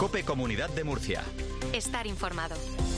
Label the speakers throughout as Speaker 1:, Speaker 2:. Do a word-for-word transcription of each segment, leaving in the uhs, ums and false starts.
Speaker 1: COPE Comunidad de Murcia.
Speaker 2: Estar informado.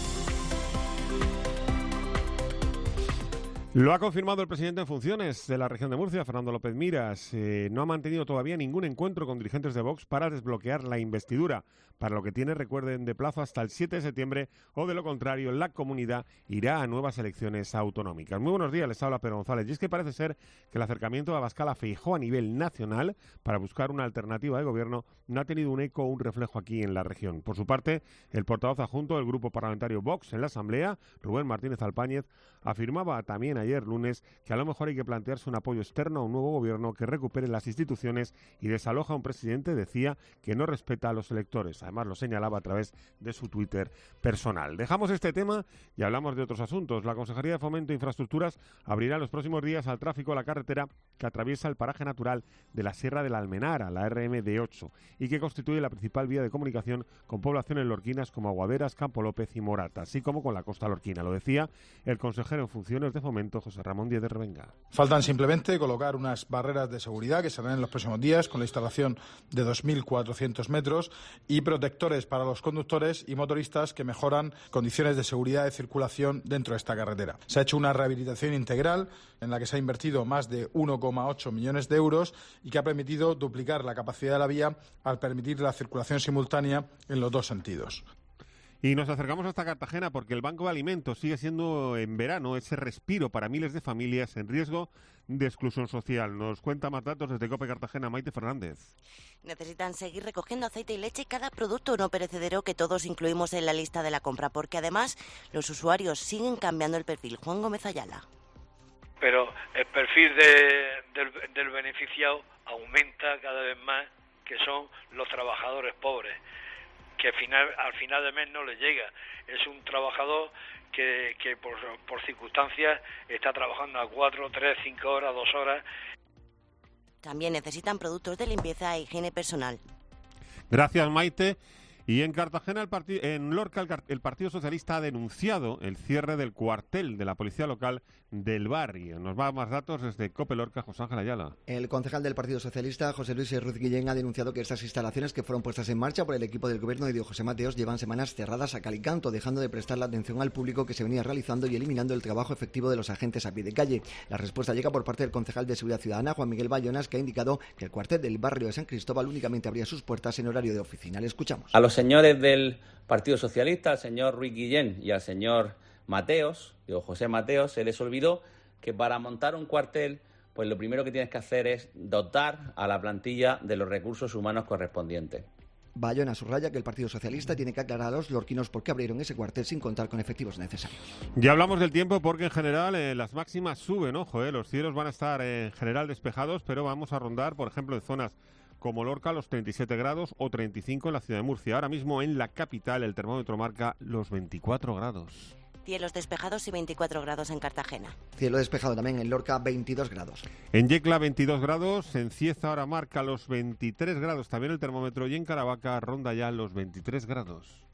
Speaker 3: Lo ha confirmado el presidente en funciones de la región de Murcia, Fernando López Miras. Eh, no ha mantenido todavía ningún encuentro con dirigentes de Vox para desbloquear la investidura, para lo que tiene, recuerden, de plazo hasta el siete de septiembre, o de lo contrario, la comunidad irá a nuevas elecciones autonómicas. Muy buenos días, les habla Pedro González. Y es que parece ser que el acercamiento de Abascal a Feijóo a nivel nacional para buscar una alternativa de gobierno no ha tenido un eco o un reflejo aquí en la región. Por su parte, el portavoz adjunto del grupo parlamentario Vox en la Asamblea, Rubén Martínez Alpáñez, afirmaba también ayer lunes que a lo mejor hay que plantearse un apoyo externo a un nuevo gobierno que recupere las instituciones y desaloja a un presidente, decía, que no respeta a los electores. Además lo señalaba a través de su Twitter personal. Dejamos este tema y hablamos de otros asuntos. La Consejería de Fomento e Infraestructuras abrirá en los próximos días al tráfico la carretera que atraviesa el paraje natural de la Sierra de la Almenara, la R M D ocho, y que constituye la principal vía de comunicación con poblaciones lorquinas como Aguaderas, Campo López y Morata, así como con la costa lorquina. Lo decía el consejero en funciones de Fomento, José Ramón Díez de Revenga.
Speaker 4: Faltan simplemente colocar unas barreras de seguridad que se harán en los próximos días con la instalación de dos mil cuatrocientos metros y protectores para los conductores y motoristas que mejoran condiciones de seguridad de circulación dentro de esta carretera. Se ha hecho una rehabilitación integral en la que se ha invertido más de uno coma ocho millones de euros y que ha permitido duplicar la capacidad de la vía al permitir la circulación simultánea en los dos sentidos.
Speaker 3: Y nos acercamos hasta Cartagena porque el Banco de Alimentos sigue siendo en verano ese respiro para miles de familias en riesgo de exclusión social. Nos cuenta más datos desde COPE Cartagena, Maite Fernández.
Speaker 5: Necesitan seguir recogiendo aceite y leche y cada producto no perecedero que todos incluimos en la lista de la compra, porque además los usuarios siguen cambiando el perfil. Juan Gómez Ayala.
Speaker 6: Pero el perfil de, del, del beneficiado aumenta cada vez más, que son los trabajadores pobres, que al final, al final de mes no le llega. Es un trabajador que, que por, por circunstancias está trabajando a cuatro, tres, cinco horas, dos horas.
Speaker 5: También necesitan productos de limpieza e higiene personal.
Speaker 3: Gracias, Maite. Y en Cartagena, el parti- en Lorca, el, el Partido Socialista ha denunciado el cierre del cuartel de la Policía Local del barrio. Nos va a más datos desde COPE Lorca, José Ángel Ayala.
Speaker 7: El concejal del Partido Socialista, José Luis Ruiz Guillén, ha denunciado que estas instalaciones que fueron puestas en marcha por el equipo del gobierno de José Mateos llevan semanas cerradas a cal y canto, dejando de prestar la atención al público que se venía realizando y eliminando el trabajo efectivo de los agentes a pie de calle. La respuesta llega por parte del concejal de Seguridad Ciudadana, Juan Miguel Bayonas, que ha indicado que el cuartel del barrio de San Cristóbal únicamente abría sus puertas en horario de oficina. Le escuchamos.
Speaker 8: A los señores del Partido Socialista, al señor Ruiz Guillén y al señor Mateos, digo José Mateos, se les olvidó que para montar un cuartel, pues lo primero que tienes que hacer es dotar a la plantilla de los recursos humanos correspondientes.
Speaker 7: Bayona subraya que el Partido Socialista tiene que aclarar a los lorquinos por qué abrieron ese cuartel sin contar con efectivos necesarios.
Speaker 3: Ya hablamos del tiempo porque en general eh, las máximas suben, ojo, eh, los cielos van a estar eh, en general despejados, pero vamos a rondar, por ejemplo, en zonas como Lorca los treinta y siete grados o treinta y cinco en la ciudad de Murcia. Ahora mismo en la capital el termómetro marca los veinticuatro grados.
Speaker 5: Cielos despejados y veinticuatro grados en Cartagena.
Speaker 7: Cielo despejado también en Lorca, veintidós grados.
Speaker 3: En Yecla, veintidós grados. En Cieza ahora marca los veintitrés grados también el termómetro. Y en Caravaca ronda ya los veintitrés grados.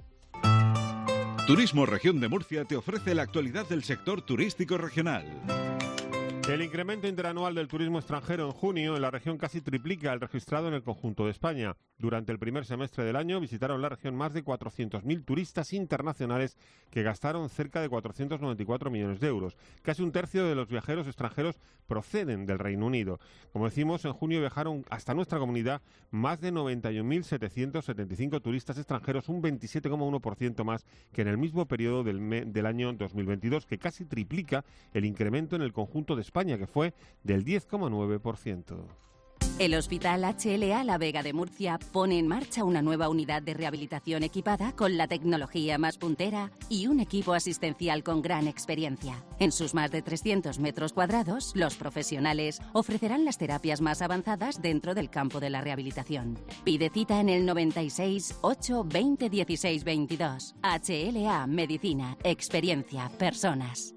Speaker 9: Turismo Región de Murcia te ofrece la actualidad del sector turístico regional.
Speaker 3: El incremento interanual del turismo extranjero en junio en la región casi triplica el registrado en el conjunto de España. Durante el primer semestre del año visitaron la región más de cuatrocientos mil turistas internacionales que gastaron cerca de cuatrocientos noventa y cuatro millones de euros. Casi un tercio de los viajeros extranjeros proceden del Reino Unido. Como decimos, en junio viajaron hasta nuestra comunidad más de noventa y un mil setecientos setenta y cinco turistas extranjeros, un veintisiete coma uno por ciento más que en el mismo periodo del, me- del año dos mil veintidós, que casi triplica el incremento en el conjunto de España, que fue del diez coma nueve por ciento.
Speaker 10: El Hospital H L A La Vega de Murcia pone en marcha una nueva unidad de rehabilitación equipada con la tecnología más puntera y un equipo asistencial con gran experiencia. En sus más de trescientos metros cuadrados, los profesionales ofrecerán las terapias más avanzadas dentro del campo de la rehabilitación. Pide cita en el noventa y seis, ocho, veinte, dieciséis, veintidós. H L A Medicina, experiencia, personas.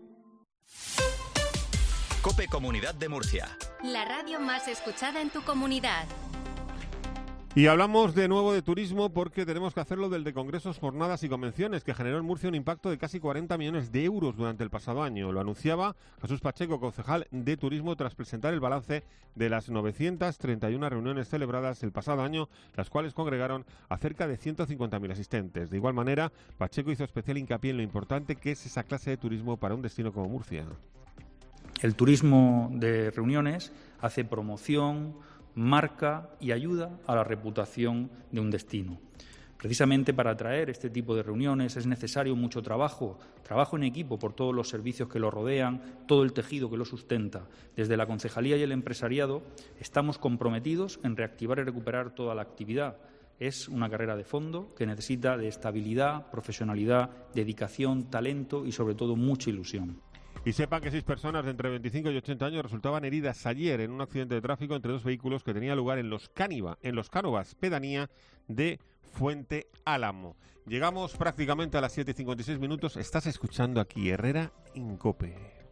Speaker 1: COPE Comunidad de Murcia.
Speaker 2: La radio más escuchada en tu comunidad.
Speaker 3: Y hablamos de nuevo de turismo porque tenemos que hacerlo del de congresos, jornadas y convenciones, que generó en Murcia un impacto de casi cuarenta millones de euros durante el pasado año. Lo anunciaba Jesús Pacheco, concejal de turismo, tras presentar el balance de las novecientas treinta y una reuniones celebradas el pasado año, las cuales congregaron a cerca de ciento cincuenta mil asistentes. De igual manera, Pacheco hizo especial hincapié en lo importante que es esa clase de turismo para un destino como Murcia.
Speaker 1: El turismo de reuniones hace promoción, marca y ayuda a la reputación de un destino. Precisamente para atraer este tipo de reuniones es necesario mucho trabajo, trabajo en equipo por todos los servicios que lo rodean, todo el tejido que lo sustenta. Desde la concejalía y el empresariado estamos comprometidos en reactivar y recuperar toda la actividad. Es una carrera de fondo que necesita de estabilidad, profesionalidad, dedicación, talento y sobre todo mucha ilusión.
Speaker 3: Y sepan que seis personas de entre veinticinco y ochenta años resultaban heridas ayer en un accidente de tráfico entre dos vehículos que tenía lugar en los Cániva, en los Cánovas, pedanía de Fuente Álamo. Llegamos prácticamente a las siete y cincuenta y seis minutos. Estás escuchando aquí Herrera en COPE.